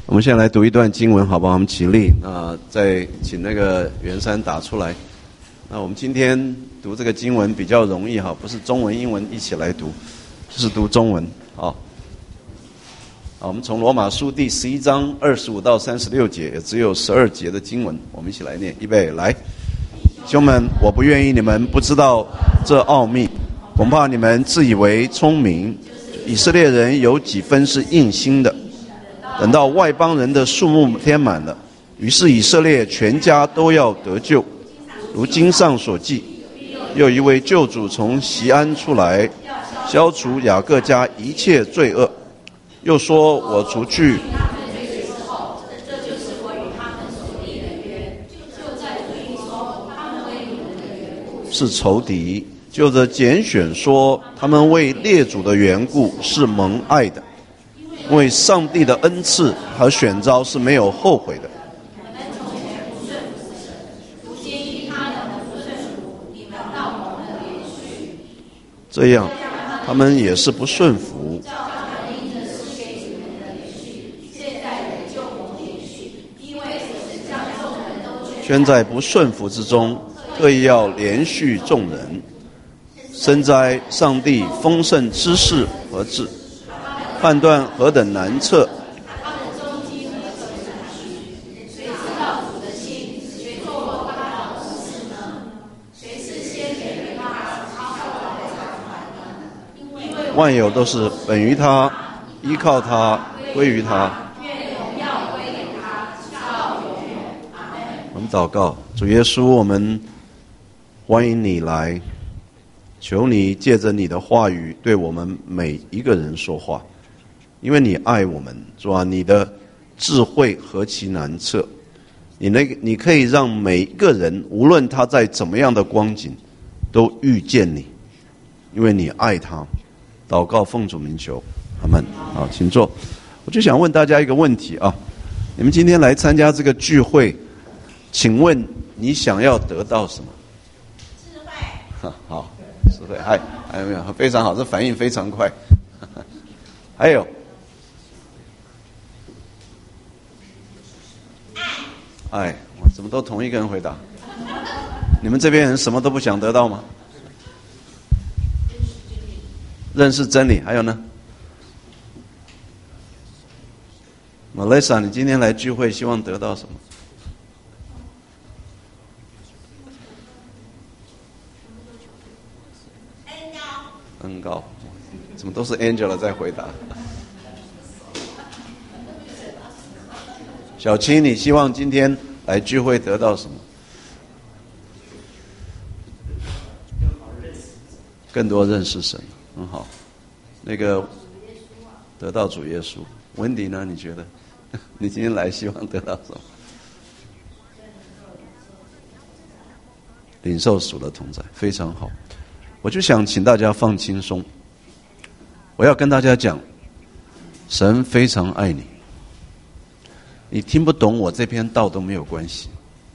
我们现在来读一段经文，好不好？我们起立，再请那个袁山打出来。那我们今天读这个经文比较容易哈，不是中文、英文一起来读，就是读中文。好，我们从罗马书第11章25到36节，也只有12节的经文，我们一起来念。预备，来，兄们，我不愿意你们不知道这奥秘，恐怕你们自以为聪明。以色列人有几分是硬心的，等到外邦人的数目填满了，于是以色列全家都要得救。如经上所记，又一位救主从锡安出来，消除雅各家一切罪恶。又说，我除去是仇敌，就着拣选说，他们为列祖的缘故是蒙爱的，因为上帝的恩赐和选召是没有后悔的。这样，他们也是不顺服，圈在不顺服之中，特意要连续众人。深哉，上帝丰盛知识和智，判断何等难测。万有都是本于他，依靠他，归于他。我们祷告，主耶稣，我们欢迎你来，求你借着你的话语对我们每一个人说话，因为你爱我们。主啊，你的智慧何其难测，你可以让每一个人，无论他在怎么样的光景，都遇见你，因为你爱他。祷告奉主名求，阿们。好，请坐。我就想问大家一个问题啊，你们今天来参加这个聚会，请问你想要得到什么？智慧。好，智慧。还有没有？非常好，这反应非常快。还有，爱。怎么都同一个人回答？你们这边人什么都不想得到吗？认识真理。还有呢 Melissa， 你今天来聚会希望得到什么？恩膏。怎么都是 Angela 在回答？小青，你希望今天来聚会得到什么？更多认识神。很好，那个得到主耶稣。温迪呢？你觉得你今天来希望得到什么？领受主的同在，非常好。我就想请大家放轻松。我要跟大家讲，神非常爱你。你听不懂我这篇道都没有关系。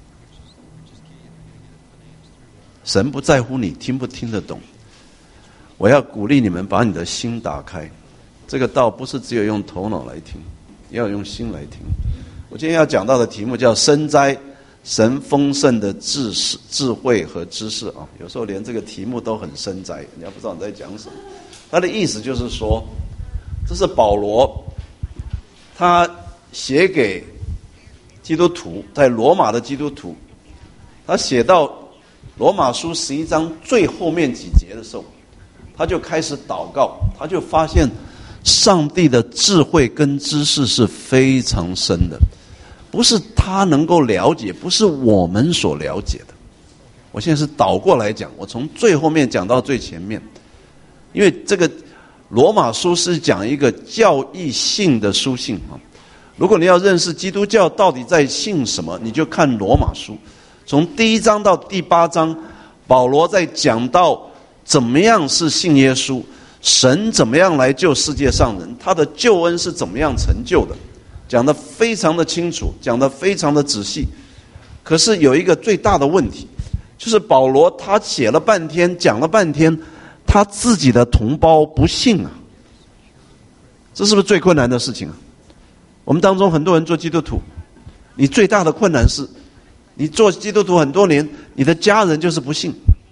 神不在乎你听不听得懂。我要鼓励你们把你的心打开，这个道不是只有用头脑来听，也要用心来听。我今天要讲到的题目叫深哉，神丰盛的智慧和知识啊！有时候连这个题目都很深哉，人家不知道你在讲什么。他的意思就是说，这是保罗他写给基督徒，在罗马的基督徒，他写到罗马书11章最后面几节的时候，他就开始祷告，他就发现上帝的智慧跟知识是非常深的，不是他能够了解，不是我们所了解的。我现在是倒过来讲，我从最后面讲到最前面，因为这个罗马书是讲一个教义性的书信啊。如果你要认识基督教到底在信什么，你就看罗马书，从第1章到第8章，保罗在讲到怎么样是信耶稣，神怎么样来救世界上人，他的救恩是怎么样成就的，讲得非常的清楚，讲得非常的仔细。可是有一个最大的问题，就是保罗他写了半天，讲了半天，他自己的同胞不信啊，这是不是最困难的事情啊？ 我们当中很多人做基督徒，你最大的困难是，你做基督徒很多年，你的家人就是不信。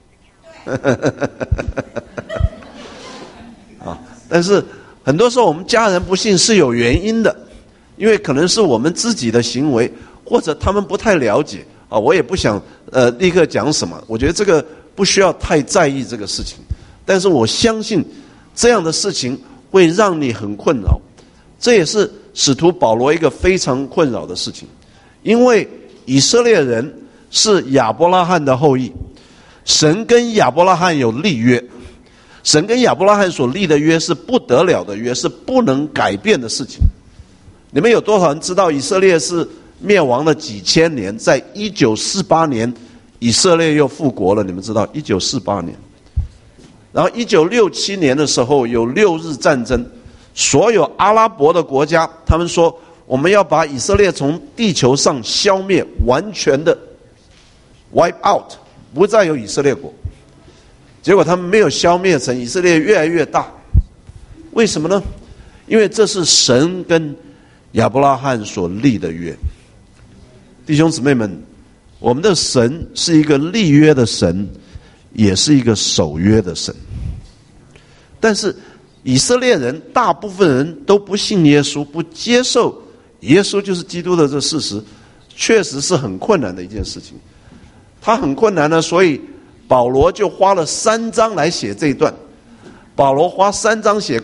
但是很多时候我们家人不信是有原因的，因为可能是我们自己的行为，或者他们不太了解啊。我也不想立刻讲什么，我觉得这个不需要太在意这个事情。但是我相信这样的事情会让你很困扰，这也是使徒保罗一个非常困扰的事情。因为以色列人是亚伯拉罕的后裔，神跟亚伯拉罕有立约，神跟亚伯拉罕所立的约是不得了的约，是不能改变的事情。你们有多少人知道以色列是灭亡了几千年，在1948年以色列又复国了？你们知道1948年，然后1967年的时候有六日战争，所有阿拉伯的国家他们说我们要把以色列从地球上消灭，完全的 wipe out， 不再有以色列国。结果他们没有消灭成，以色列越来越大。为什么呢？因为这是神跟亚伯拉罕所立的约。弟兄姊妹们，我们的神是一个立约的神，也是一个守约的神。但是以色列人大部分人都不信耶稣，不接受耶稣就是基督的这事实，确实是很困难的一件事情。他很困难呢，所以保罗就花了3章来写这一段。保罗花3章写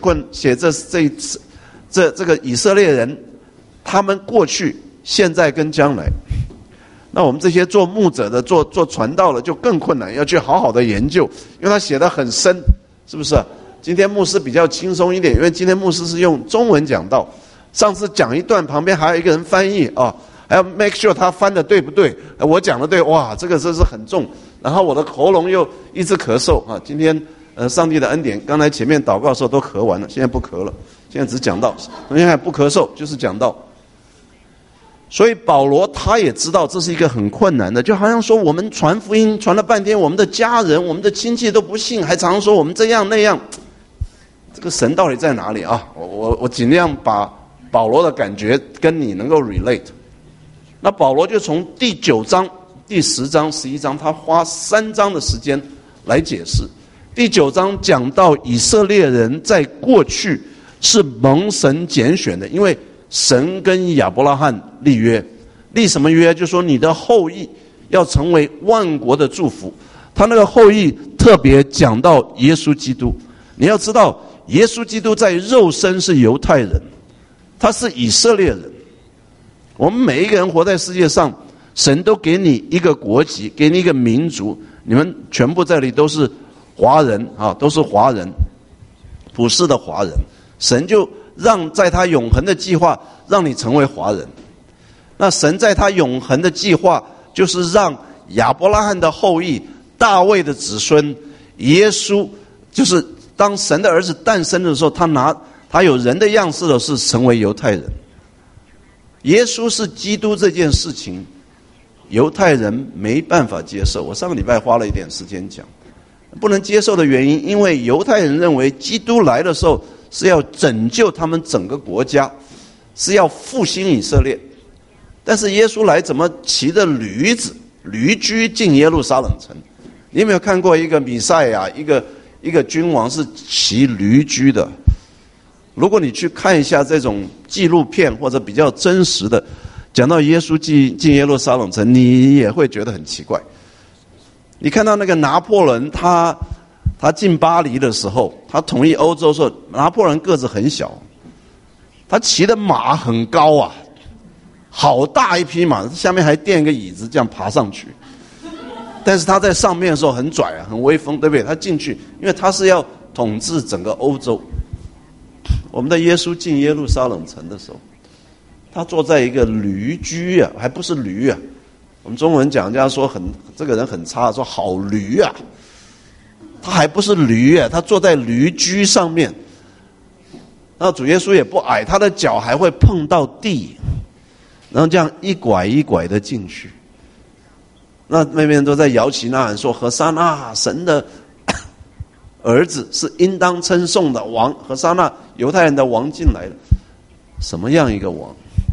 这个以色列人，他们过去、现在跟将来。那我们这些做牧者的、做传道的就更困难，要去好好的研究，因为他写得很深，是不是？今天牧师比较轻松一点，因为今天牧师是用中文讲道。上次讲一段，旁边还有一个人翻译啊，还要 make sure 他翻的对不对，我讲的对，哇，这个真是很重。然后我的喉咙又一直咳嗽啊，今天上帝的恩典，刚才前面祷告的时候都咳完了，现在不咳了，现在只讲道，现在不咳嗽就是讲道。所以保罗他也知道这是一个很困难的，就好像说我们传福音传了半天，我们的家人、我们的亲戚都不信，还常说我们这样那样，这个神到底在哪里啊？我尽量把保罗的感觉跟你能够 relate。那保罗就从第9章、第10章、11章，他花3章的时间来解释。第9章讲到以色列人在过去是蒙神拣选的，因为神跟亚伯拉罕立约，立什么约？就说你的后裔要成为万国的祝福。他那个后裔特别讲到耶稣基督。你要知道，耶稣基督在肉身是犹太人，他是以色列人。我们每一个人活在世界上，神都给你一个国籍，给你一个民族，你们全部在这里都是华人啊，都是华人，普世的华人。神就让在他永恒的计划让你成为华人。那神在他永恒的计划就是让亚伯拉罕的后裔、大卫的子孙、耶稣，就是当神的儿子诞生的时候，他有人的样式的是成为犹太人。耶稣是基督这件事情，犹太人没办法接受。我上个礼拜花了一点时间讲，不能接受的原因，因为犹太人认为基督来的时候是要拯救他们整个国家，是要复兴以色列。但是耶稣来怎么骑着驴子、驴驹进耶路撒冷城？你有没有看过一个弥赛亚，一个君王是骑驴驹的？如果你去看一下这种纪录片或者比较真实的，讲到耶稣进耶路撒冷城，你也会觉得很奇怪。你看到那个拿破仑，他进巴黎的时候，他统一欧洲的时候，拿破仑个子很小，他骑的马很高啊，好大一匹马，下面还垫一个椅子，这样爬上去。但是他在上面的时候很拽啊，很威风，对不对？他进去，因为他是要统治整个欧洲。我们的耶稣进耶路撒冷城的时候，他坐在一个驴驹啊，还不是驴啊。我们中文讲，人家说这个人很差，说好驴啊，他还不是驴啊，他坐在驴驹上面。那主耶稣也不矮，他的脚还会碰到地，然后这样一拐一拐的进去。那边人都在摇旗呐喊说：“何沙那，神的儿子是应当称颂的王，何沙那，犹太人的王进来了。”什么样一个王？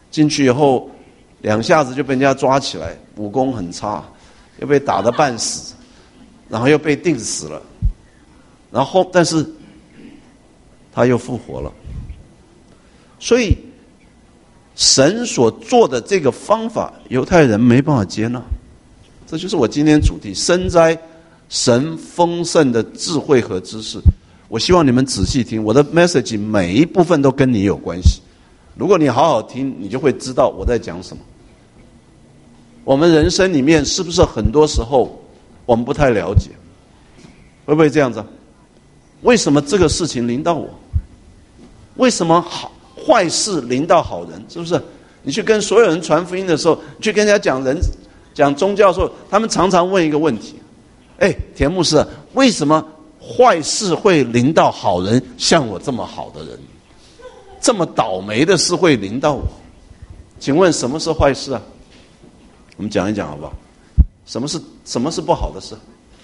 进去以后2下子就被人家抓起来，武功很差，又被打得半死，然后又被钉死了，然后但是他又复活了。所以神所做的这个方法，犹太人没办法接纳。这就是我今天主题，深哉神丰盛的智慧和知识。我希望你们仔细听，我的 message 每一部分都跟你有关系。如果你好好听，你就会知道我在讲什么。我们人生里面是不是很多时候我们不太了解？会不会这样子？为什么这个事情临到我？为什么坏事临到好人？是不是？你去跟所有人传福音的时候，你去跟人家讲宗教的时候，他们常常问一个问题：田牧师，为什么坏事会临到好人？像我这么好的人，这么倒霉的事会临到我？请问什么是坏事啊？我们讲一讲好不好？什么是不好的事？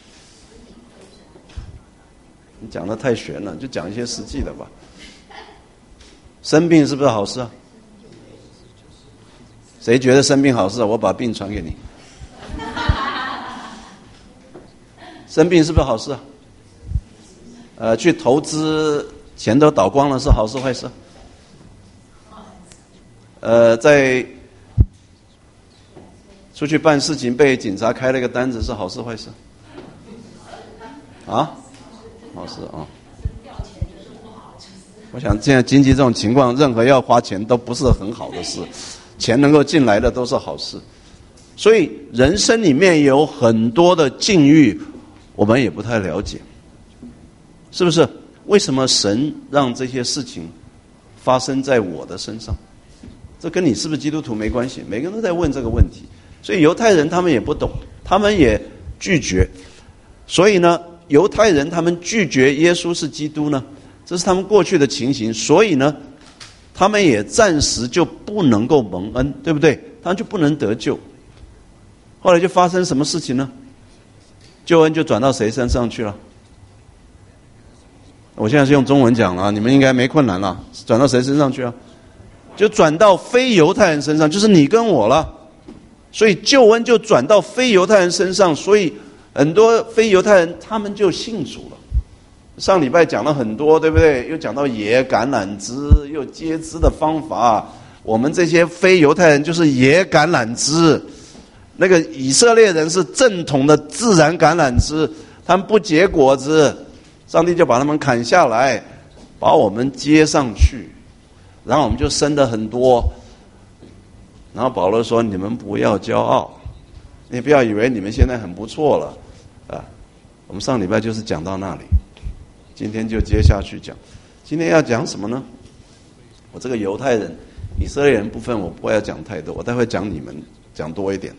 你讲得太玄了，就讲一些实际的吧。生病是不是好事啊？谁觉得生病好事啊？我把病传给你。生病是不是好事啊？去投资钱都倒光了，是好事坏事？在出去办事情被警察开了个单子，是好事坏事？啊？好事啊！我想现在经济这种情况，任何要花钱都不是很好的事，钱能够进来的都是好事。所以人生里面有很多的境遇，我们也不太了解，是不是？为什么神让这些事情发生在我的身上？这跟你是不是基督徒没关系，每个人都在问这个问题。所以犹太人他们也不懂，他们也拒绝。所以呢，犹太人他们拒绝耶稣是基督呢，这是他们过去的情形。所以呢，他们也暂时就不能够蒙恩，对不对？他们就不能得救。后来就发生什么事情呢？救恩就转到谁身上去了？我现在是用中文讲了，你们应该没困难了。转到谁身上去啊？就转到非犹太人身上，就是你跟我了。所以救恩就转到非犹太人身上，所以很多非犹太人他们就信主了。上礼拜讲了很多，对不对？又讲到野橄榄枝，又接枝的方法。我们这些非犹太人就是野橄榄枝，那个以色列人是正统的自然橄榄枝，他们不结果子，上帝就把他们砍下来，把我们接上去，然后我们就生得很多。然后保罗说：“你们不要骄傲，你不要以为你们现在很不错了啊！”我们上礼拜就是讲到那里，今天就接下去讲。今天要讲什么呢？我这个犹太人、以色列人部分我不会要讲太多，我待会讲你们讲多一点。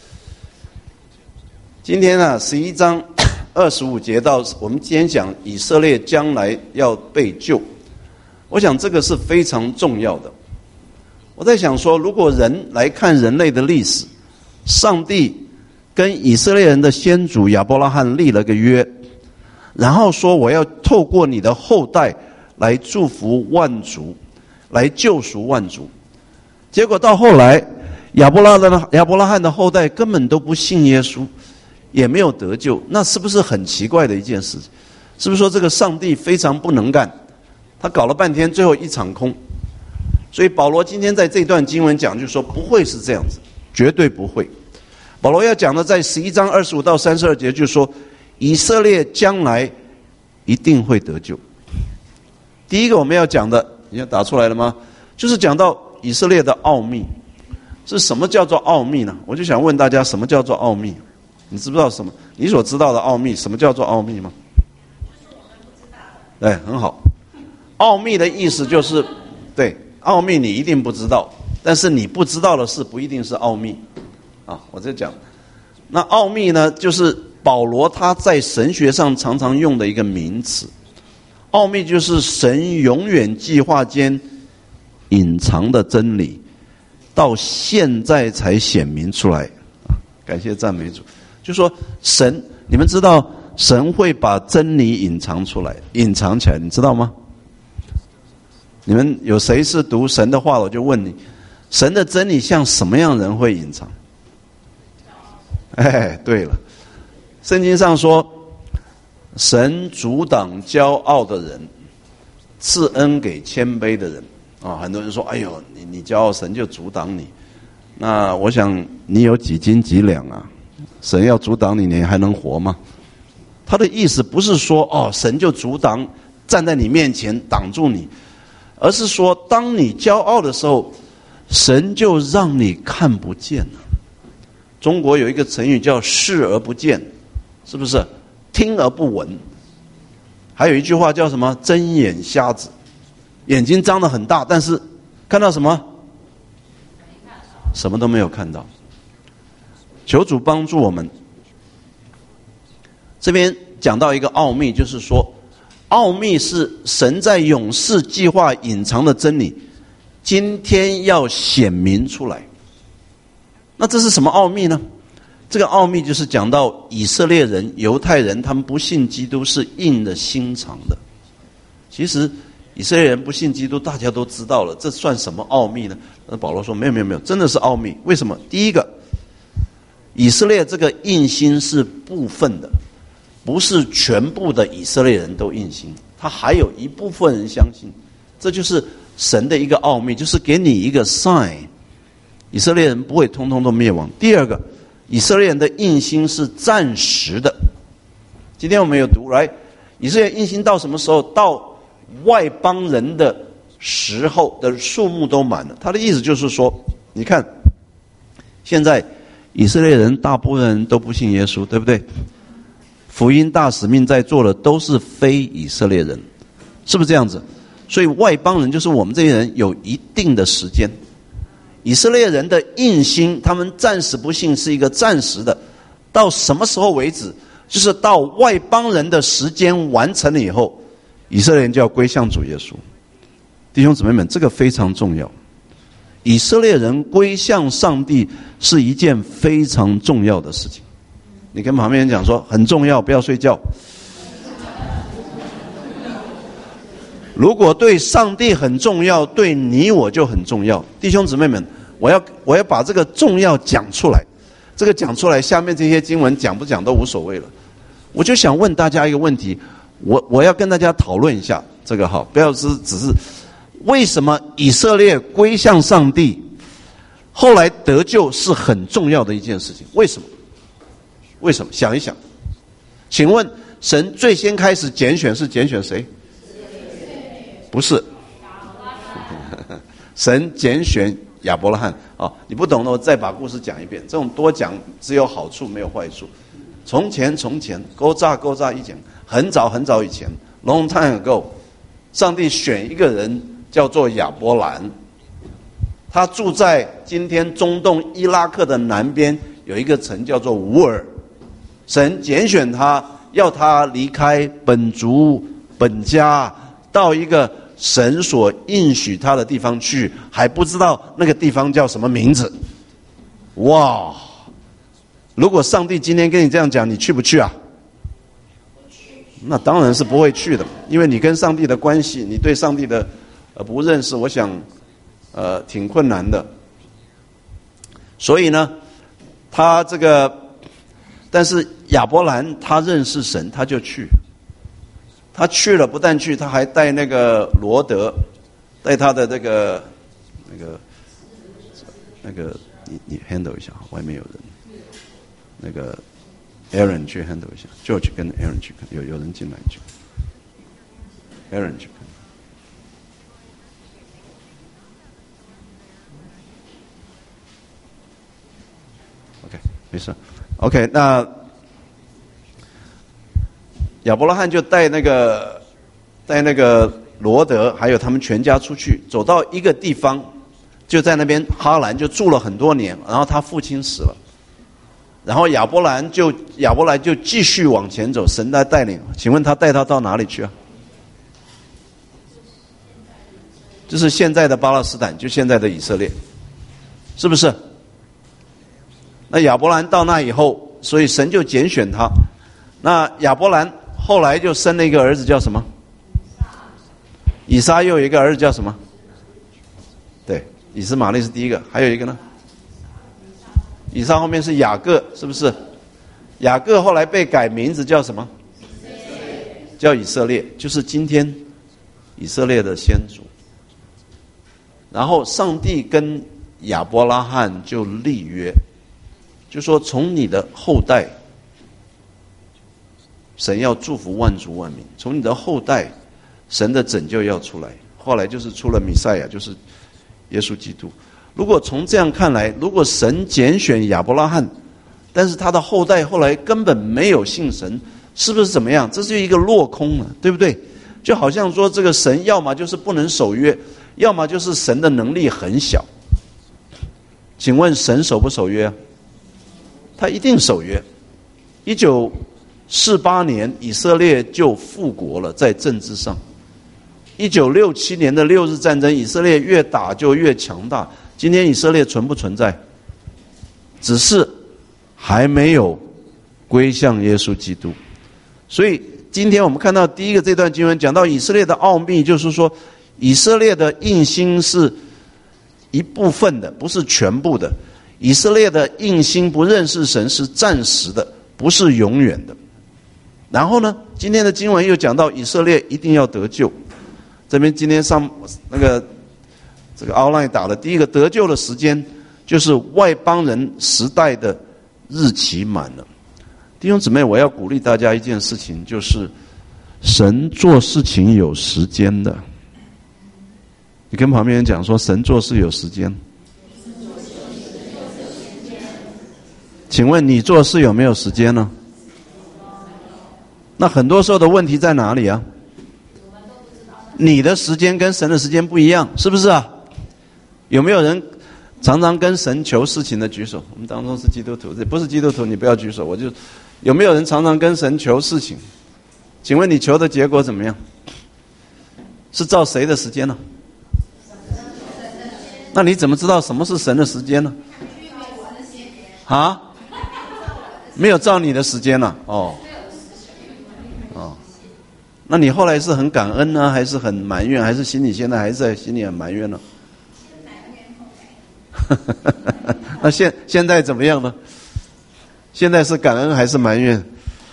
今天啊，11章25节到我们今天讲以色列将来要被救，我想这个是非常重要的。我在想说，如果人来看人类的历史，上帝跟以色列人的先祖亚伯拉罕立了个约，然后说我要透过你的后代来祝福万族，来救赎万族。结果到后来，亚伯拉罕的后代根本都不信耶稣，也没有得救，那是不是很奇怪的一件事？是不是说这个上帝非常不能干？他搞了半天，最后一场空。所以保罗今天在这段经文讲，就说不会是这样子，绝对不会。保罗要讲的在11章25到32节，就说以色列将来一定会得救。第一个我们要讲的，你要打出来了吗？就是讲到以色列的奥秘。是什么叫做奥秘呢？我就想问大家，什么叫做奥秘？你知不知道什么？你所知道的奥秘，什么叫做奥秘吗？对，很好。奥秘的意思就是，对，奥秘你一定不知道，但是你不知道的事不一定是奥秘啊。我在讲，那奥秘呢，就是保罗他在神学上常常用的一个名词。奥秘就是神永远计划间隐藏的真理，到现在才显明出来。感谢赞美主。就说神，你们知道神会把真理隐藏出来，隐藏起来，你知道吗？你们有谁是读神的话，我就问你， 神的真理向什么样人会隐藏？哎，对了，圣经上说，神阻挡骄傲的人，赐恩给谦卑的人。很多人说，哎呦，你骄傲，神就阻挡你。那我想你有几斤几两啊？神要阻挡你，你还能活吗？他的意思不是说神就阻挡，站在你面前挡住你，而是说当你骄傲的时候，神就让你看不见了。中国有一个成语叫视而不见，是不是？听而不闻。还有一句话叫什么？睁眼瞎子。眼睛张得很大，但是看到什么？什么都没有看到。求主帮助我们。这边讲到一个奥秘，就是说，奥秘是神在永世计划隐藏的真理，今天要显明出来。那这是什么奥秘呢？这个奥秘就是讲到以色列人、犹太人，他们不信基督是硬的心肠的。其实以色列人不信基督，大家都知道了，这算什么奥秘呢？那保罗说没有，真的是奥秘。为什么？第一个，以色列这个硬心是部分的，不是全部的以色列人都硬心，他还有一部分人相信。这就是神的一个奥秘，就是给你一个 sign， 以色列人不会通通都灭亡。第二个，以色列人的硬心是暂时的。今天我们有读来，以色列硬心到什么时候？到外邦人的时候的数目都满了。他的意思就是说，你看现在以色列人大部分人都不信耶稣，对不对？福音大使命在做的都是非以色列人，是不是这样子？所以外邦人就是我们这些人有一定的时间。以色列人的硬心，他们暂时不信是一个暂时的，到什么时候为止？就是到外邦人的时间完成了以后，以色列人就要归向主耶稣。弟兄姊妹们，这个非常重要。以色列人归向上帝是一件非常重要的事情。你跟旁边人讲说很重要，不要睡觉。如果对上帝很重要，对你我就很重要。弟兄姊妹们，我要把这个重要讲出来。这个讲出来，下面这些经文讲不讲都无所谓了。我就想问大家一个问题，我要跟大家讨论一下这个不要只是为什么以色列归向上帝，后来得救是很重要的一件事情？为什么？为什么？想一想。请问神最先开始拣选是拣选谁？不是，神拣选亚伯拉罕。你不懂的，我再把故事讲一遍。这种多讲只有好处没有坏处。从前，勾扎以前，很早以前 ，long time ago， 上帝选一个人叫做亚伯兰，他住在今天中东伊拉克的南边，有一个城叫做乌尔。神拣选他，要他离开本族本家，到一个神所应许他的地方去，还不知道那个地方叫什么名字。哇！如果上帝今天跟你这样讲，你去不去啊？那当然是不会去的，因为你跟上帝的关系，你对上帝的不认识，我想挺困难的。所以呢，他这个，但是亚伯兰他认识神，他就去。他去了，不但去，他还带那个罗德，带他的那个，你 handle 一下，外面有人。那个 Aaron 去 handle 一下 ，George 跟 Aaron 去看，有人进来去 ，Aaron 去看。OK， 没事。OK， 那亚伯拉罕就带那个罗德，还有他们全家出去，走到一个地方，就在那边哈兰就住了很多年，然后他父亲死了。然后亚伯兰就继续往前走，神在带领。请问他带他到哪里去啊？就是现在的巴勒斯坦，就现在的以色列，是不是？那亚伯兰到那以后，所以神就拣选他。那亚伯兰后来就生了一个儿子，叫什么？以撒。又有一个儿子叫什么？对， 以实玛利是第一个，还有一个呢？以撒后面是雅各，是不是？雅各后来被改名字叫什么？叫以色列，就是今天以色列的先祖。然后上帝跟亚伯拉罕就立约，就说从你的后代，神要祝福万族万民，从你的后代，神的拯救要出来。后来就是出了弥赛亚，就是耶稣基督。如果从这样看来，如果神拣选亚伯拉罕，但是他的后代后来根本没有信神，是不是怎么样？这是一个落空了，对不对？就好像说这个神要么就是不能守约，要么就是神的能力很小。请问神守不守约啊？他一定守约。1948年以色列就复国了，在政治上。1967年的六日战争，以色列越打就越强大。今天以色列存不存在？只是还没有归向耶稣基督。所以今天我们看到第一个这段经文讲到以色列的奥秘，就是说以色列的硬心是一部分的，不是全部的。以色列的硬心不认识神是暂时的，不是永远的。然后呢，今天的经文又讲到以色列一定要得救。这边今天上那个这个 outline 打的第一个得救的时间，就是外邦人时代的日期满了。弟兄姊妹，我要鼓励大家一件事情，就是神做事情有时间的。你跟旁边人讲说，神做事有时间。请问你做事有没有时间呢？那很多时候的问题在哪里啊？你的时间跟神的时间不一样，是不是啊？有没有人常常跟神求事情的举手？我们当中是基督徒，不是基督徒你不要举手。有没有人常常跟神求事情？请问你求的结果怎么样？是照谁的时间呢？那你怎么知道什么是神的时间呢？啊？没有照你的时间呢？哦。那你后来是很感恩呢，还是很埋怨，还是心里现在还是在心里很埋怨呢？那现在怎么样呢？现在是感恩还是埋怨？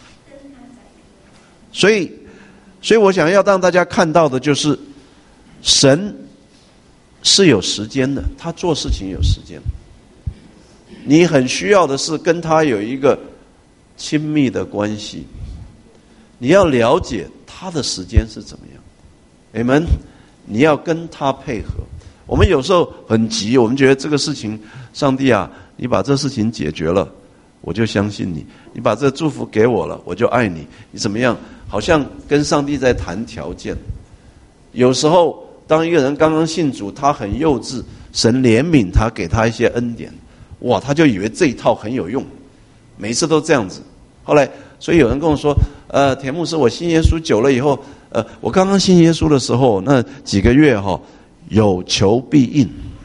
所以我想要让大家看到的就是，神是有时间的，他做事情有时间。你很需要的是跟他有一个亲密的关系，你要了解他的时间是怎么样。Amen， 你要跟他配合。我们有时候很急，我们觉得这个事情，上帝啊，你把这事情解决了，我就相信你；你把这祝福给我了，我就爱你。你怎么样？好像跟上帝在谈条件。有时候，当一个人刚刚信主，他很幼稚，神怜悯他，给他一些恩典，哇，他就以为这一套很有用，每次都这样子。后来，所以有人跟我说，田牧师，我信耶稣久了以后，我刚刚信耶稣的时候，那几个月有求必应，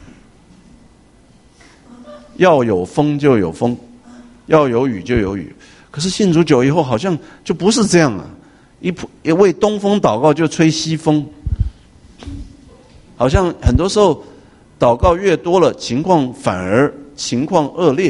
要有风就有风，要有雨就有雨。可是信主久以后，好像就不是这样啊！一为东风祷告就吹西风，好像很多时候祷告越多了，反而情况恶劣。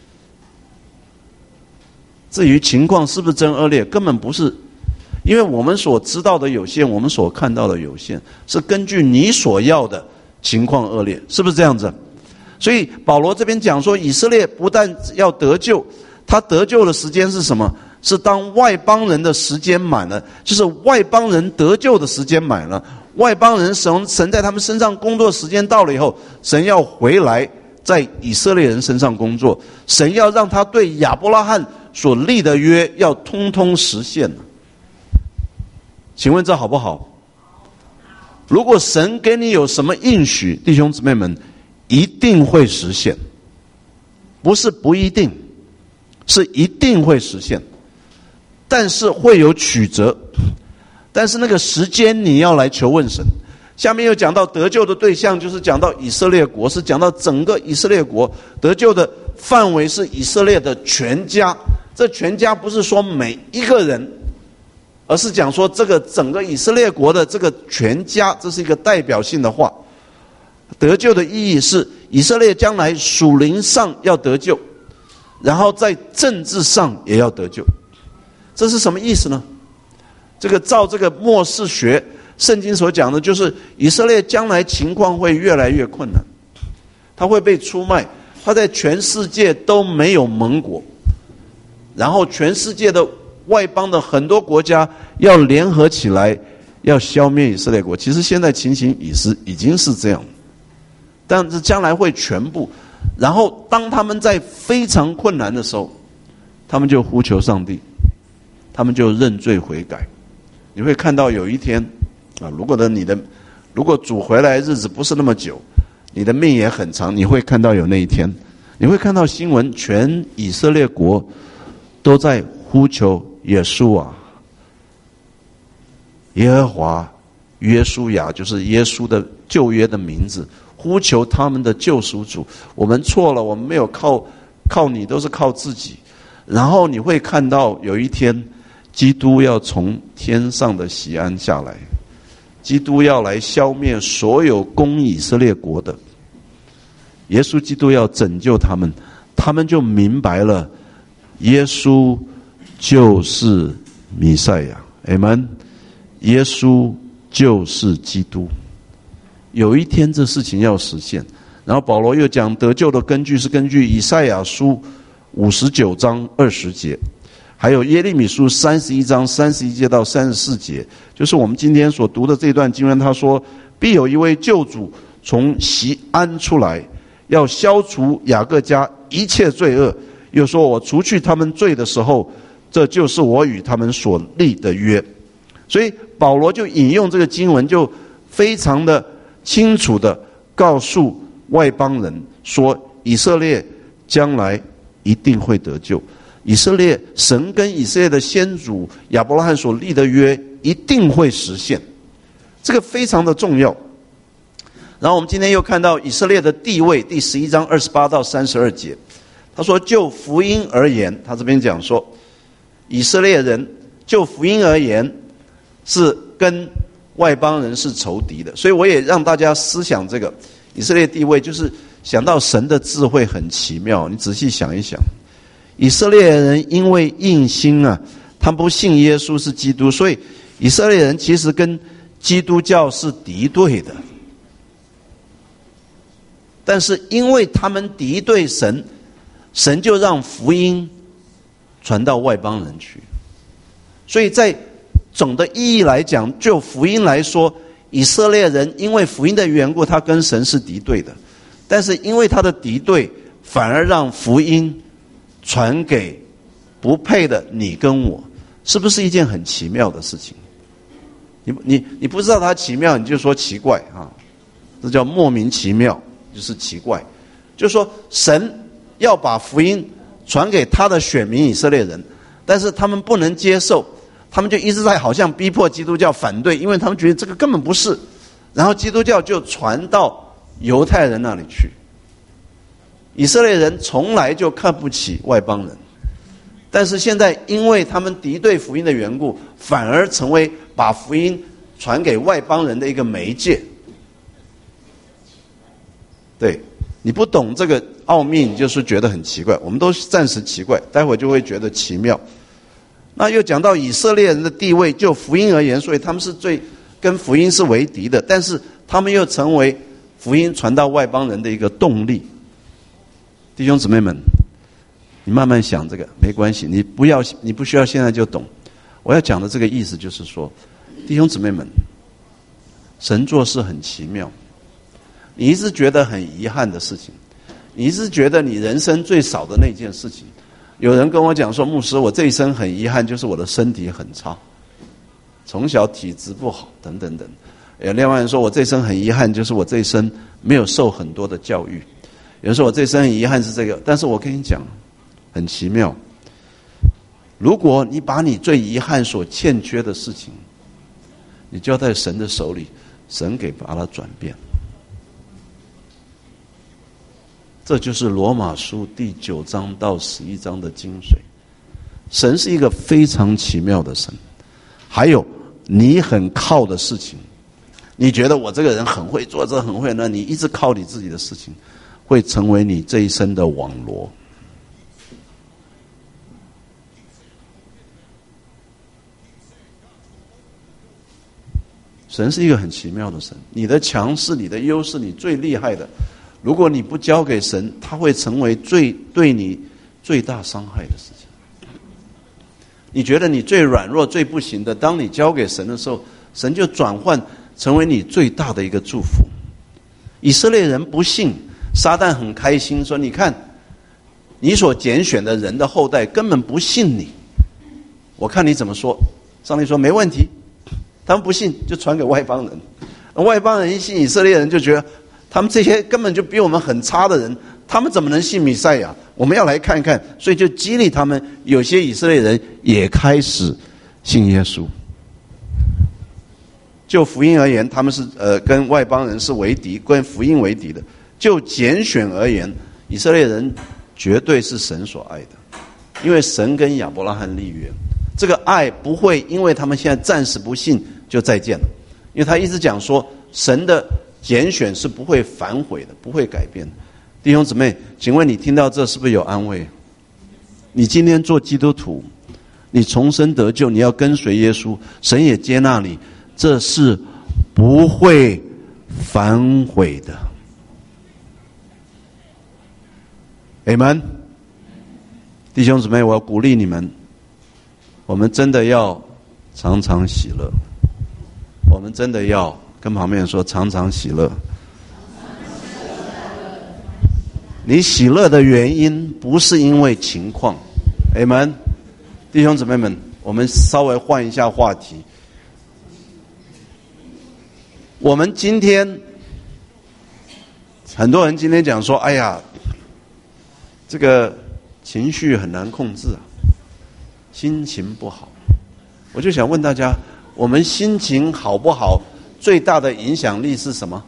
至于情况是不是真恶劣，根本不是，因为我们所知道的有限，我们所看到的有限，是根据你所要的情况恶劣，是不是这样子？所以保罗这边讲说，以色列不但要得救，他得救的时间是什么？是当外邦人的时间满了，就是外邦人得救的时间满了，外邦人神在他们身上工作时间到了以后，神要回来在以色列人身上工作，神要让他对亚伯拉罕所立的约要通通实现。请问这好不好？如果神给你有什么应许，弟兄姊妹们，一定会实现，不是不一定，是一定会实现，但是会有曲折，但是那个时间你要来求问神。下面又讲到得救的对象，就是讲到以色列国，是讲到整个以色列国，得救的范围是以色列的全家。这全家不是说每一个人，而是讲说这个整个以色列国的这个全家，这是一个代表性的话。 得救的意义是以色列将来属灵上要得救，然后在政治上也要得救。这是什么意思呢？这个照这个末世学圣经所讲的，就是以色列将来情况会越来越困难，他会被出卖，他在全世界都没有盟国，然后全世界的外邦的很多国家要联合起来，要消灭以色列国。其实现在情形已经是这样，但是将来会全部。然后当他们在非常困难的时候，他们就呼求上帝，他们就认罪悔改。你会看到有一天啊，如果主回来日子不是那么久，你的命也很长，你会看到有那一天，你会看到新闻，全以色列国都在呼求耶稣啊，耶和华约书亚，就是耶稣的旧约的名字，呼求他们的救赎主。我们错了，我们没有靠你，都是靠自己。然后你会看到有一天，基督要从天上的锡安下来，基督要来消灭所有攻以色列国的，耶稣基督要拯救他们，他们就明白了，耶稣就是弥赛亚。Amen。耶稣就是基督。有一天这事情要实现。然后保罗又讲得救的根据是根据以赛亚书59章20节，还有耶利米书31章31节到34节，就是我们今天所读的这段经文。他说必有一位救主从锡安出来，要消除雅各家一切罪恶。又说我除去他们罪的时候，这就是我与他们所立的约。所以保罗就引用这个经文，就非常的清楚的告诉外邦人说，以色列将来一定会得救，以色列神跟以色列的先祖亚伯拉罕所立的约一定会实现，这个非常的重要。然后我们今天又看到以色列的地位，第11章28到32节，他说就福音而言，他这边讲说以色列人就福音而言是跟外邦人是仇敌的。所以我也让大家思想这个以色列地位，就是想到神的智慧很奇妙。你仔细想一想，以色列人因为硬心啊，他不信耶稣是基督，所以以色列人其实跟基督教是敌对的。但是因为他们敌对神，神就让福音传到外邦人去。所以在总的意义来讲，就福音来说，以色列人因为福音的缘故，他跟神是敌对的。但是因为他的敌对，反而让福音传给不配的你跟我，是不是一件很奇妙的事情？你不知道它奇妙，你就说奇怪啊，这叫莫名其妙，就是奇怪。就是说神要把福音传给他的选民以色列人，但是他们不能接受，他们就一直在好像逼迫基督教反对，因为他们觉得这个根本不是。然后基督教就传到犹太人那里去。以色列人从来就看不起外邦人，但是现在因为他们敌对福音的缘故，反而成为把福音传给外邦人的一个媒介。对，你不懂这个奥秘，你就是觉得很奇怪。我们都暂时奇怪，待会就会觉得奇妙。那又讲到以色列人的地位，就福音而言，所以他们是最跟福音是为敌的，但是他们又成为福音传到外邦人的一个动力。弟兄姊妹们，你慢慢想这个没关系，你不需要现在就懂。我要讲的这个意思就是说，弟兄姊妹们，神做事很奇妙。你一直觉得很遗憾的事情，你一直觉得你人生最少的那件事情，有人跟我讲说，牧师，我这一生很遗憾，就是我的身体很差，从小体质不好等等等。有另外人说，我这一生很遗憾，就是我这一生没有受很多的教育。有人说我这一生很遗憾是这个，但是我跟你讲很奇妙，如果你把你最遗憾所欠缺的事情，你交在神的手里，神给把它转变。这就是罗马书第9章到11章的精髓。神是一个非常奇妙的神。还有你很靠的事情， 你觉得我这个人很会做这很会，那你一直靠你自己的事情，会成为你这一生的网罗。神是一个很奇妙的神，你的强势、你的优势、你最厉害的，如果你不交给神，它会成为对你最大伤害的事情。你觉得你最软弱、最不行的，当你交给神的时候，神就转换成为你最大的一个祝福。以色列人不信，撒旦很开心说：“你看，你所拣选的人的后代根本不信你，我看你怎么说。”上帝说：“没问题。”他们不信，就传给外邦人。外邦人一信，以色列人就觉得他们这些根本就比我们很差的人，他们怎么能信弥赛亚？我们要来看看，所以就激励他们。有些以色列人也开始信耶稣。就福音而言，他们是跟外邦人是为敌，跟福音为敌的。就拣选而言，以色列人绝对是神所爱的，因为神跟亚伯拉罕立约，这个爱不会因为他们现在暂时不信就再见了，因为他一直讲说，神的拣选是不会反悔的，不会改变的。弟兄姊妹，请问你听到这是不是有安慰？你今天做基督徒，你重生得救，你要跟随耶稣，神也接纳你，这是不会反悔的。Amen。弟兄姊妹，我要鼓励你们，我们真的要常常喜乐，我们真的要跟旁边人说常常喜乐。你喜乐的原因不是因为情况。Amen。弟兄姊妹们，我们稍微换一下话题。我们今天很多人今天讲说，哎呀，这个情绪很难控制啊，心情不好。我就想问大家，我们心情好不好最大的影响力是什么？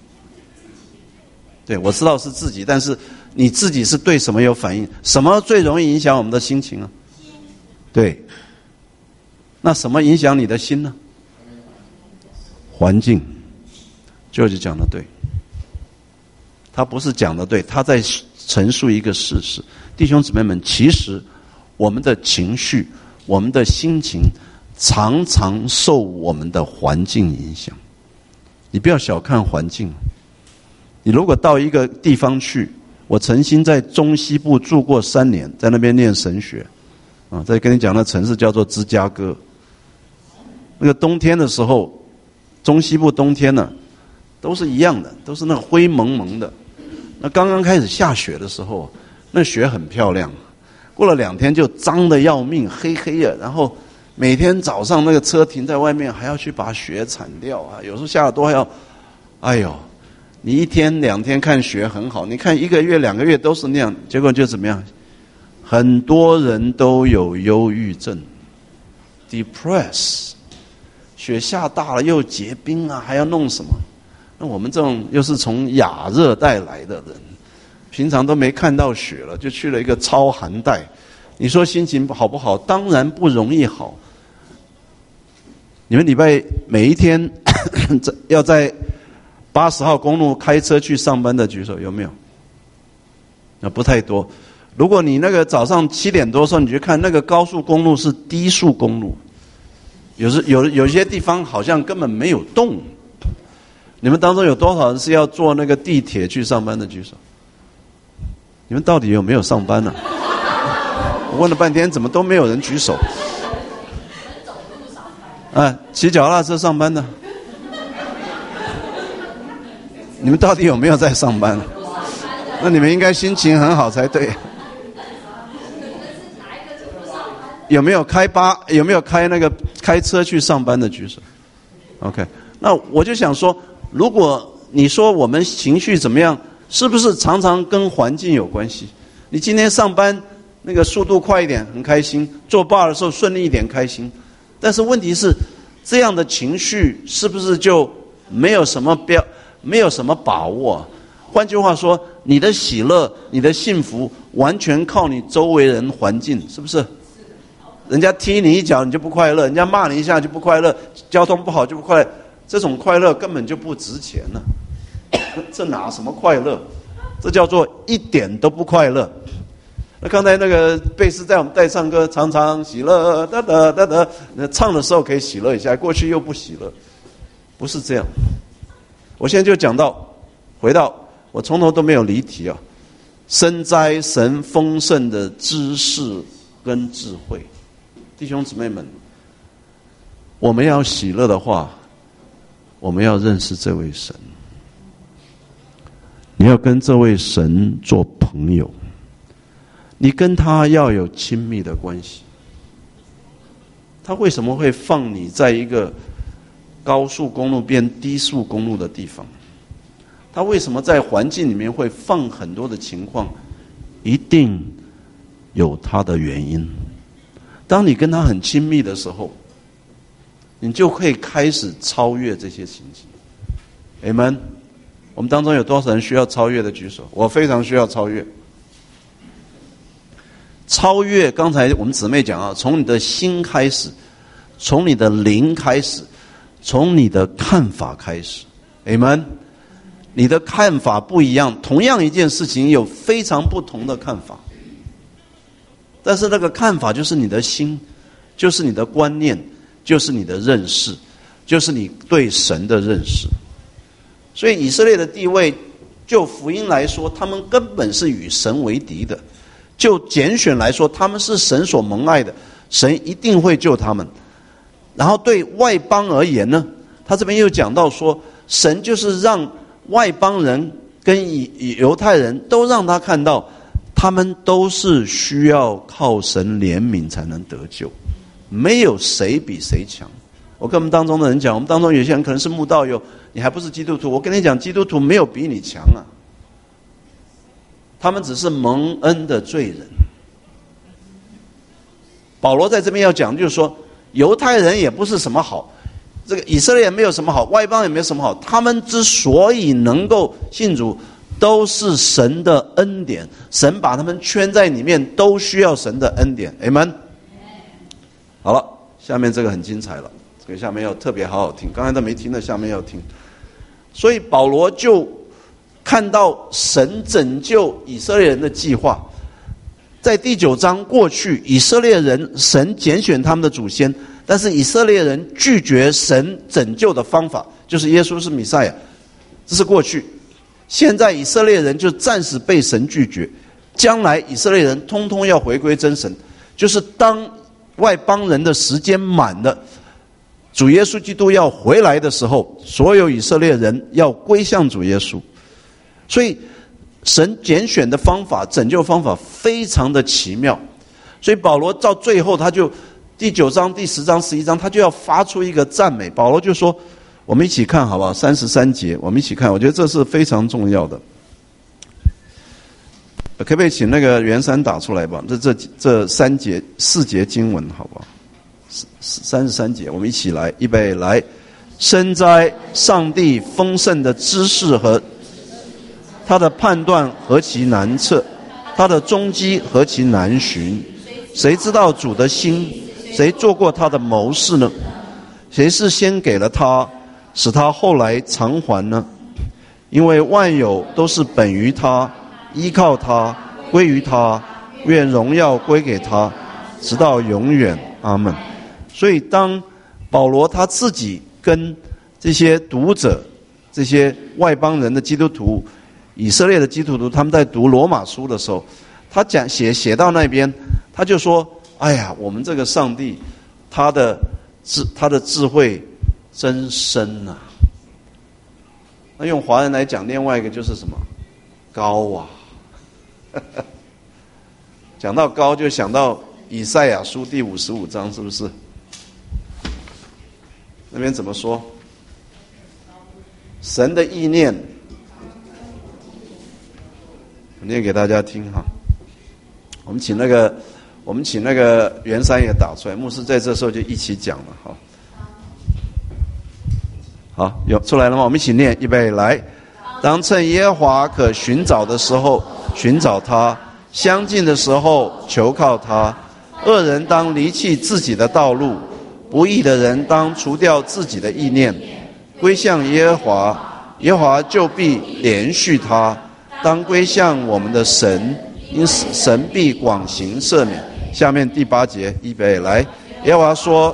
对，我知道是自己，但是你自己是对什么有反应？什么最容易影响我们的心情啊？对，那什么影响你的心呢？环境。就是讲的对，他不是讲的对，他在陈述一个事实。弟兄姊妹们，其实我们的情绪、我们的心情常常受我们的环境影响。你不要小看环境。你如果到一个地方去，我曾经在中西部住过3年，在那边念神学啊，再跟你讲，那城市叫做芝加哥。那个冬天的时候，中西部冬天呢，都是一样的，都是那个灰蒙蒙的。那刚刚开始下雪的时候，那雪很漂亮，过了2天就脏得要命，黑黑的。然后每天早上那个车停在外面，还要去把雪铲掉啊。有时候下得多还要，哎呦，你1天2天看雪很好，你看1个月2个月都是那样，结果就怎么样？很多人都有忧郁症 ，depress。雪下大了又结冰啊，还要弄什么？那我们这种又是从亚热带来的人，平常都没看到雪了，就去了一个超寒带，你说心情好不好？当然不容易好。你们礼拜每一天要在80号公路开车去上班的举手，有没有？那不太多。如果你那个早上7点多的时候，你去看那个高速公路是低速公路，有些地方好像根本没有动。你们当中有多少人是要坐那个地铁去上班的举手？你们到底有没有上班呢？我问了半天，怎么都没有人举手？啊，骑脚踏车上班的，你们到底有没有在上班？那你们应该心情很好才对。有没有开那个开车去上班的举手 ？OK， 那我就想说，如果你说我们情绪怎么样，是不是常常跟环境有关系？你今天上班那个速度快一点，很开心；坐bar的时候顺利一点，开心。但是问题是，这样的情绪是不是就没有什么把握？换句话说，你的喜乐、你的幸福，完全靠你周围人环境，是不是？人家踢你一脚你就不快乐，人家骂你一下就不快乐，交通不好就不快乐， 这种快乐根本就不值钱了。这哪什么快乐？这叫做一点都不快乐。那刚才那个贝斯在我们带唱歌，常常喜乐哒哒哒哒，那唱的时候可以喜乐一下，过去又不喜乐，不是这样。我现在就讲到，回到我从头都没有离题啊，深哉神丰盛的知识跟智慧，弟兄姊妹们，我们要喜乐的话，我们要认识这位神，你要跟这位神做朋友。你跟他要有亲密的关系。他为什么会放你在一个高速公路变低速公路的地方？他为什么在环境里面会放很多的情况？一定有他的原因。当你跟他很亲密的时候，你就可以开始超越这些情形。Amen。我们当中有多少人需要超越的举手？我非常需要超越。超越，刚才我们姊妹讲啊，从你的心开始，从你的灵开始，从你的看法开始。Amen。你的看法不一样，同样一件事情有非常不同的看法，但是那个看法就是你的心，就是你的观念，就是你的认识，就是你对神的认识。所以以色列的地位，就福音来说，他们根本是与神为敌的。就拣选来说，他们是神所蒙爱的，神一定会救他们。然后对外邦而言呢，他这边又讲到说，神就是让外邦人跟犹太人都让他看到，他们都是需要靠神怜悯才能得救，没有谁比谁强。我跟我们当中的人讲，我们当中有些人可能是慕道友，你还不是基督徒，我跟你讲，基督徒没有比你强啊，他们只是蒙恩的罪人。保罗在这边要讲，就是说，犹太人也不是什么好，这个以色列也没有什么好，外邦也没有什么好。他们之所以能够信主，都是神的恩典，神把他们圈在里面，都需要神的恩典。Amen。好了，下面这个很精彩了，这个下面要特别好好听，刚才都没听的，下面要听。所以保罗就看到神拯救以色列人的计划，在第9章过去，以色列人神拣选他们的祖先，但是以色列人拒绝神拯救的方法，就是耶稣是弥赛亚，这是过去。现在以色列人就暂时被神拒绝，将来以色列人通通要回归真神，就是当外邦人的时间满了，主耶稣基督要回来的时候，所有以色列人要归向主耶稣。所以神拣选的方法，拯救方法非常的奇妙。所以保罗到最后，他就第9章、第10章、11章，他就要发出一个赞美。保罗就说，我们一起看好不好？33节，我们一起看，我觉得这是非常重要的。可不可以请那个袁山打出来吧？这4节经文好不好？33节，我们一起来，预备来。深哉上帝丰盛的知识和他的判断何其难测，他的踪迹何其难寻。谁知道主的心？谁做过他的谋士呢？谁是先给了他，使他后来偿还呢？因为万有都是本于他，依靠他，归于他，愿荣耀归给他，直到永远。阿们。所以当保罗他自己跟这些读者，这些外邦人的基督徒，以色列的基督徒，他们在读罗马书的时候，他写到那边，他就说，哎呀，我们这个上帝他的智慧真深啊。那用华人来讲，另外一个就是什么？高啊。讲到高就想到以赛亚书第55章，是不是？那边怎么说？神的意念，我念给大家听哈。我们请那个袁山也打出来，牧师在这时候就一起讲了哈。好，有出来了吗？我们一起念，预备来。当趁耶和华可寻找的时候寻找他，相近的时候求靠他。恶人当离弃自己的道路，不义的人当除掉自己的意念， 归向耶和华，耶和华就必连续他。当归向我们的神，因神必广行赦免。下面第8节，预备来，耶和华说：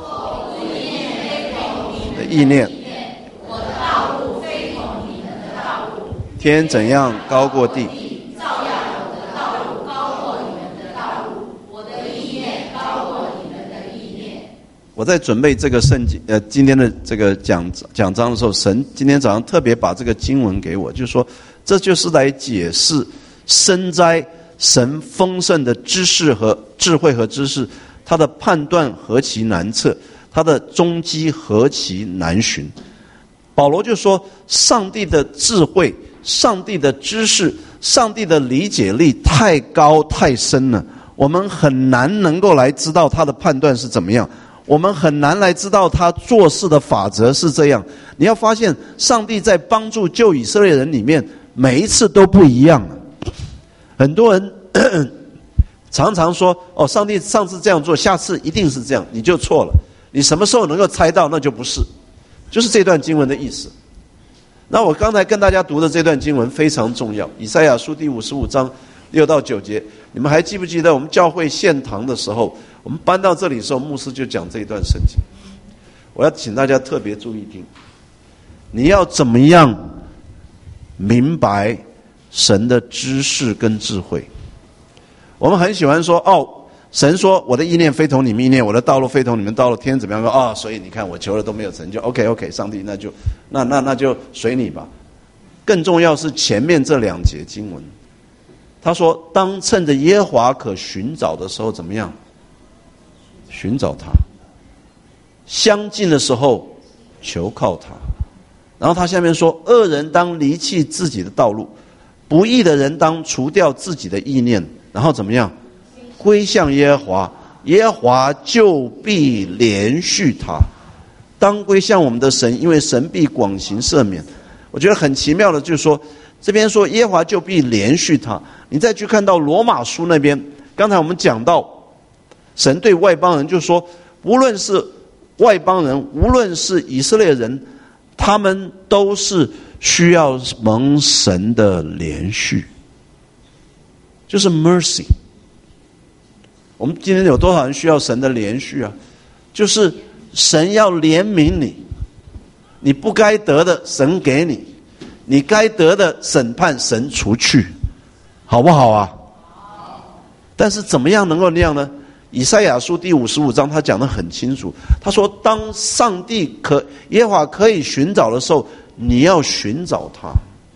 的意念，我的道路非同你们的道路。天怎样高过地，照样我的道路高过你们的道路，我的意念高过你们的意念。我在准备这个圣经，今天的这个讲章的时候，神今天早上特别把这个经文给我，就是说，这就是来解释深哉神丰盛的知识和智慧和知识，他的判断何其难测，他的踪迹何其难寻。保罗就说，上帝的智慧、上帝的知识、上帝的理解力太高太深了，我们很难能够来知道他的判断是怎么样，我们很难来知道他做事的法则是这样。你要发现，上帝在帮助救以色列人里面，每一次都不一样。很多人常常说，上帝上次这样做，下次一定是这样，你就错了。你什么时候能够猜到，那就不是。就是这段经文的意思。那我刚才跟大家读的这段经文非常重要，以赛亚书第55章6到9节。你们还记不记得我们教会献堂的时候，我们搬到这里的时候，牧师就讲这一段圣经。我要请大家特别注意听，你要怎么样明白神的知识跟智慧。我们很喜欢说，神说我的意念非同你们意念，我的道路非同你们道路，天怎么样所以你看我求了都没有成就。OK， 上帝那就随你吧。更重要是前面这2节经文，他说当趁着耶和华可寻找的时候怎么样？寻找他，相近的时候求靠他。然后他下面说，恶人当离弃自己的道路，不义的人当除掉自己的意念，然后怎么样？归向耶和华，耶和华就必连续他。当归向我们的神，因为神必广行赦免。我觉得很奇妙的就是说，这边说耶和华就必连续他，你再去看到罗马书那边，刚才我们讲到神对外邦人就说，无论是外邦人，无论是以色列人，他们都是需要蒙神的连续，就是 mercy。 我们今天有多少人需要神的连续啊？就是神要怜悯你，你不该得的神给你，你该得的审判神除去，好不好啊？但是怎么样能够那样呢？以赛亚书第55章他讲得很清楚，他说当上帝耶和华可以寻找的时候，你要寻找他，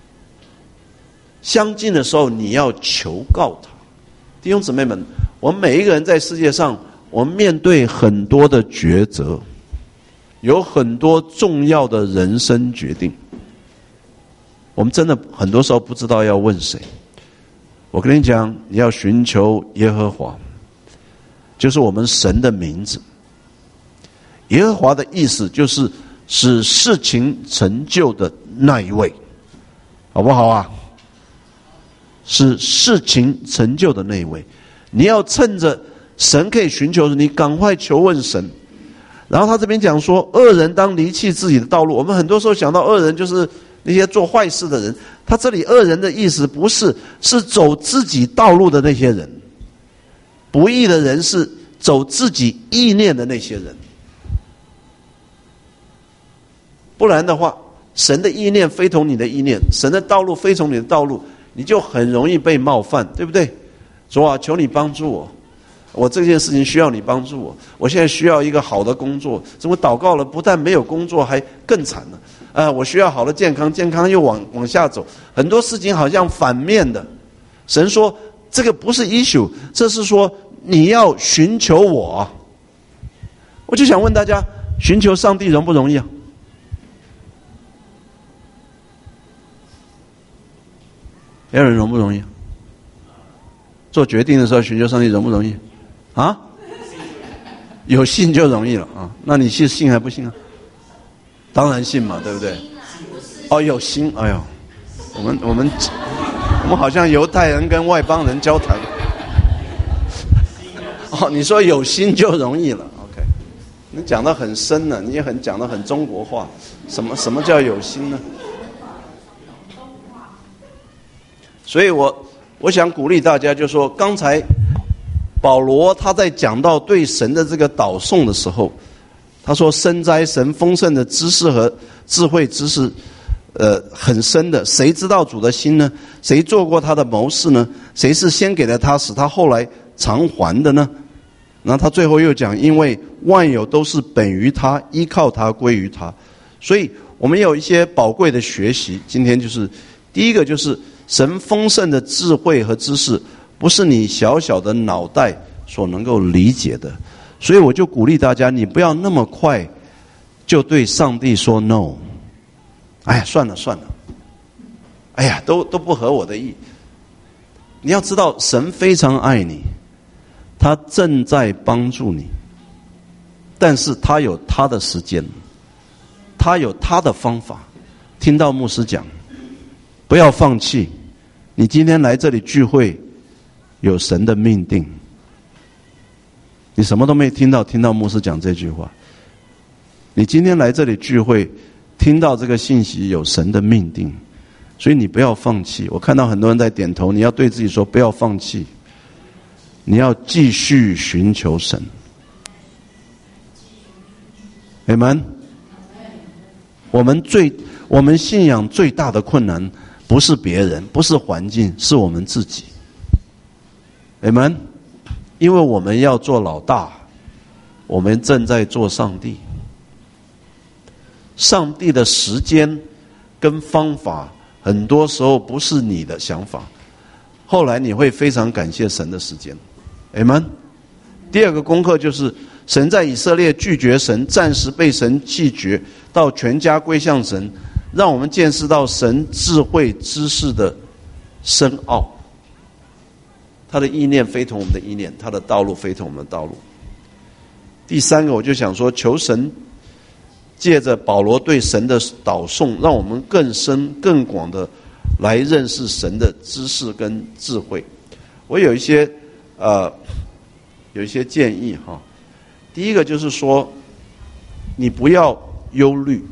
相近的时候你要求告他。弟兄姊妹们，我们每一个人在世界上，我们面对很多的抉择，有很多重要的人生决定，我们真的很多时候不知道要问谁。我跟你讲，你要寻求耶和华，就是我们神的名字。耶和华的意思就是使事情成就的那一位，好不好啊？使事情成就的那一位，你要趁着神可以寻求时，你赶快求问神。然后他这边讲说，恶人当离弃自己的道路。我们很多时候想到恶人就是那些做坏事的人，他这里恶人的意思不是，是走自己道路的那些人。不义的人是走自己意念的那些人。不然的话，神的意念非同你的意念，神的道路非同你的道路，你就很容易被冒犯，对不对？主啊，求你帮助我，我这件事情需要你帮助我，我现在需要一个好的工作，怎么祷告了不但没有工作，还更惨了。我需要好的健康，健康又往下走，很多事情好像反面的。神说这个不是 issue， 这是说你要寻求我。我就想问大家，寻求上帝容不容易啊？有人容不容易？做决定的时候寻求上帝容不容易？啊？有信就容易了啊？那你是信还不信啊？当然信嘛，对不对？有心，哎呦，我们好像犹太人跟外邦人交谈。你说有心就容易了 ，OK？ 你讲得很深呢，你也讲得很中国化。什么叫有心呢？所以我想鼓励大家，就是说，刚才保罗他在讲到对神的这个祷颂的时候，他说：“深哉，神丰盛的知识和智慧知识，很深的。谁知道主的心呢？谁做过他的谋士呢？谁是先给了他，使他后来偿还的呢？”然后他最后又讲：“因为万有都是本于他，依靠他，归于他。”所以我们有一些宝贵的学习。今天就是第一个，就是神丰盛的智慧和知识，不是你小小的脑袋所能够理解的。所以我就鼓励大家，你不要那么快就对上帝说 no。哎呀，算了，哎呀，都不合我的意。你要知道，神非常爱你，他正在帮助你，但是他有他的时间，他有他的方法。听到牧师讲，不要放弃。你今天来这里聚会，有神的命定。你什么都没听到牧师讲这句话。你今天来这里聚会，听到这个信息，有神的命定，所以你不要放弃。我看到很多人在点头，你要对自己说，不要放弃，你要继续寻求神。Amen。我们信仰最大的困难，不是别人，不是环境，是我们自己。Amen。因为我们要做老大，我们正在做上帝。上帝的时间跟方法，很多时候不是你的想法，后来你会非常感谢神的时间。Amen。第二个功课就是，神在以色列拒绝神，暂时被神弃绝，到全家归向神，让我们见识到神智慧知识的深奥。他的意念非同我们的意念，他的道路非同我们的道路。第三个，我就想说，求神借着保罗对神的祷颂，让我们更深更广的来认识神的知识跟智慧。我有一些建议哈。第一个就是说，你不要忧虑，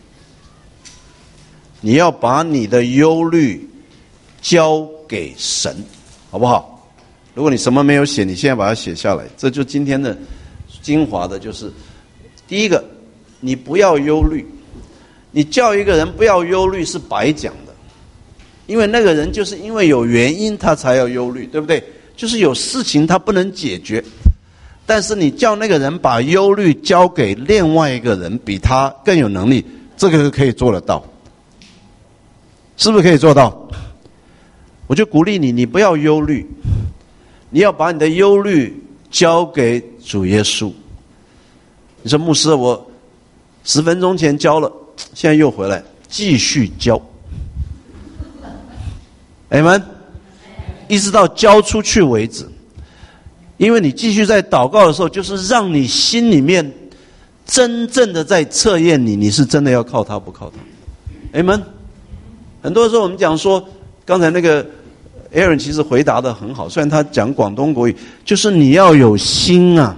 你要把你的忧虑交给神，好不好？如果你什么没有写，你现在把它写下来。这就今天的精华的，就是第一个，你不要忧虑。你叫一个人不要忧虑是白讲的，因为那个人就是因为有原因他才要忧虑，对不对？就是有事情他不能解决。但是你叫那个人把忧虑交给另外一个人，比他更有能力，这个可以做得到，是不是可以做到？我就鼓励你，你不要忧虑，你要把你的忧虑交给主耶稣。你说牧师，我10分钟前交了，现在又回来继续交。Amen， 一直到交出去为止。因为你继续在祷告的时候，就是让你心里面真正的在测验你是真的要靠他不靠他。Amen。很多时候我们讲说，刚才那个 Aaron 其实回答得很好，虽然他讲广东国语，就是你要有心啊。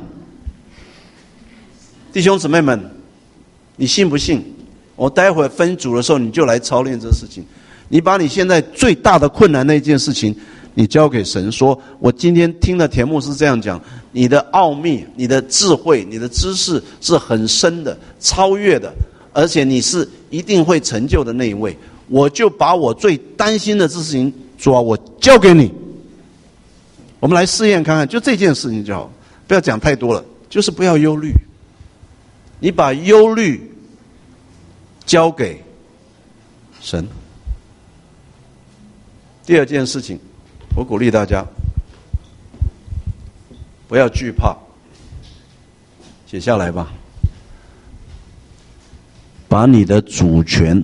弟兄姊妹们，你信不信？我待会分组的时候，你就来操练这事情。你把你现在最大的困难那件事情，你交给神，说我今天听的题目是这样讲，你的奥秘、你的智慧、你的知识是很深的、超越的，而且你是一定会成就的那一位。我就把我最担心的事情，主啊，我交给你。我们来试验看看，就这件事情就好，不要讲太多了，就是不要忧虑。你把忧虑交给神。第二件事情，我鼓励大家不要惧怕，写下来吧。把你的主权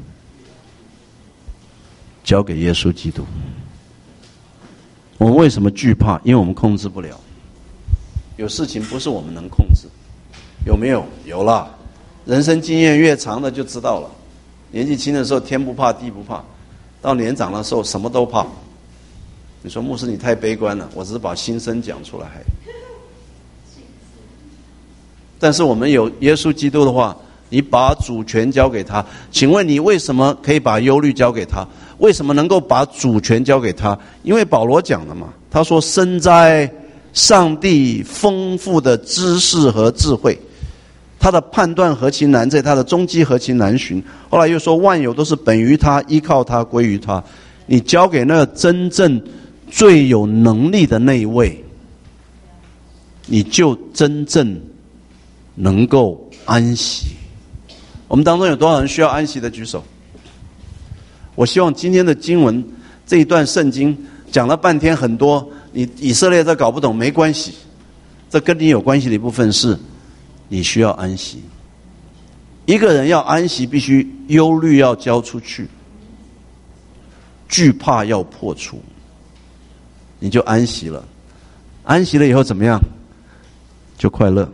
交给耶稣基督。我们为什么惧怕？因为我们控制不了。有事情不是我们能控制，有没有？有啦。人生经验越长的就知道了。年纪轻的时候天不怕地不怕，到年长的时候什么都怕。你说牧师你太悲观了，我只是把心声讲出来。 但是我们有耶稣基督的话，你把主权交给他。请问你为什么可以把忧虑交给他？为什么能够把主权交给他？因为保罗讲了嘛，他说身在上帝丰富的知识和智慧，他的判断何其难，在他的踪迹何其难寻。后来又说万有都是本于他，依靠他，归于他。你交给那个真正最有能力的那一位，你就真正能够安息。我们当中有多少人需要安息的举手？我希望今天的经文这一段圣经讲了半天很多，你以色列这搞不懂没关系，这跟你有关系的一部分是你需要安息。一个人要安息，必须忧虑要交出去，惧怕要破除，你就安息了。安息了以后怎么样？就快乐。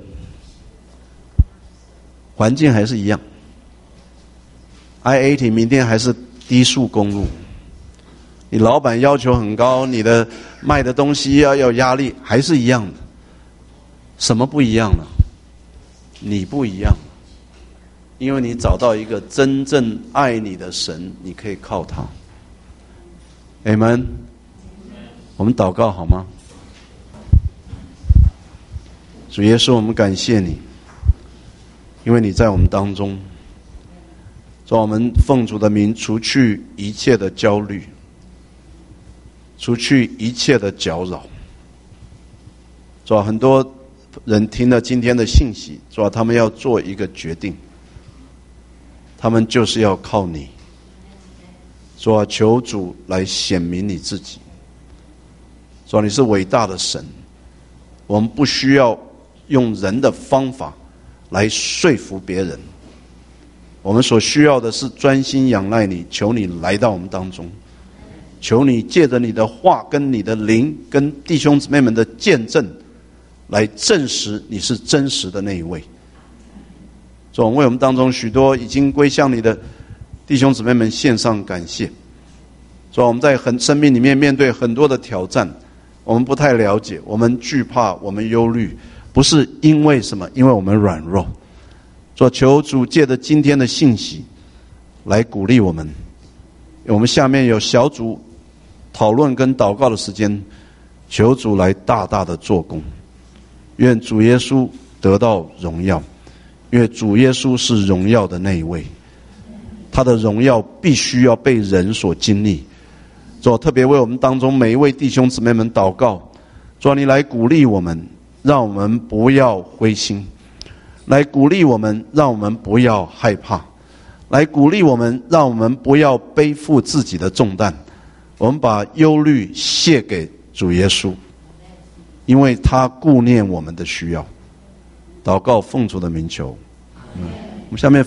环境还是一样 ，I-80 明天还是低速公路。你老板要求很高，你的卖的东西要有压力，还是一样的。什么不一样呢？你不一样，因为你找到一个真正爱你的神，你可以靠他。Amen。我们祷告好吗？主耶稣，我们感谢你，因为你在我们当中。主，我们奉主的名，除去一切的焦虑，除去一切的搅扰。主，很多人听了今天的信息，主，他们要做一个决定，他们就是要靠你。主，求主来显明你自己。主，你是伟大的神，我们不需要用人的方法来说服别人，我们所需要的是专心仰赖你，求你来到我们当中，求你借着你的话跟你的灵跟弟兄姊妹们的见证来证实你是真实的那一位。主，为我们当中许多已经归向你的弟兄姊妹们献上感谢。主，我们在生命里面面对很多的挑战，我们不太了解，我们惧怕，我们忧虑，不是因为什么？因为我们软弱。主，求主借着今天的信息来鼓励我们。我们下面有小组讨论跟祷告的时间，求主来大大的做工。愿主耶稣得到荣耀，因为主耶稣是荣耀的那一位，他的荣耀必须要被人所经历。主，特别为我们当中每一位弟兄姊妹们祷告。主，你来鼓励我们，让我们不要灰心，来鼓励我们，让我们不要害怕，来鼓励我们，让我们不要背负自己的重担。我们把忧虑卸给主耶稣，因为他顾念我们的需要。祷告奉主的名求。我们下面